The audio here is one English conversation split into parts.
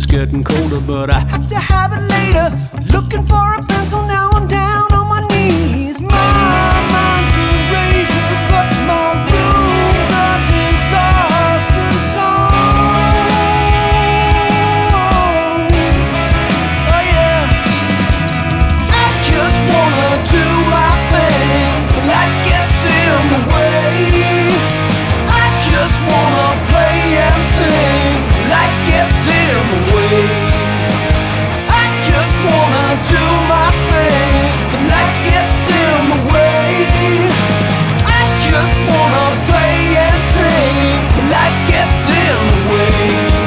getting colder, but I have to have it later. Looking for a pencil, now I'm down on my knees. My mind's a razor, but my room's a disaster zone. Oh yeah, I just wanna do my thing, but life gets in the way. I just wanna play and sing, life gets in the way. I just wanna do my thing, but life gets in the way. I just wanna play and sing, but life gets in the way.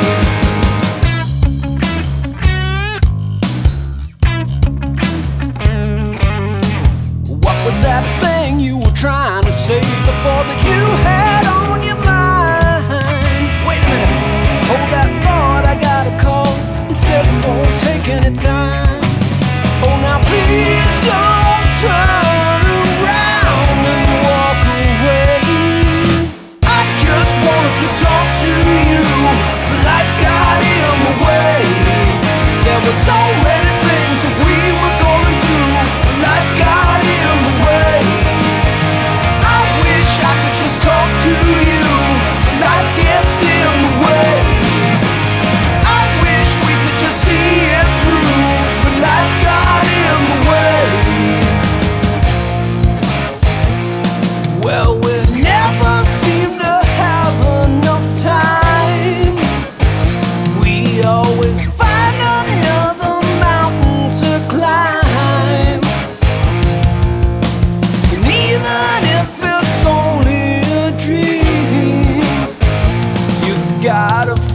What was that thing you were trying to say before that you had on your mind? Wait a minute, hold that thought, I got a call. It says it won't take any time. Oh, now please don't turn around and walk away. I just wanted to talk to you, but life got in the way. There were so many things that we were going to, but life got in the way. I wish I could just talk to you, but life gets in the way. I wish we could just see it through, but life got in the way. Well, we never seem to have enough time. We always find another mountain to climb. And even if it's only a dream, you gotta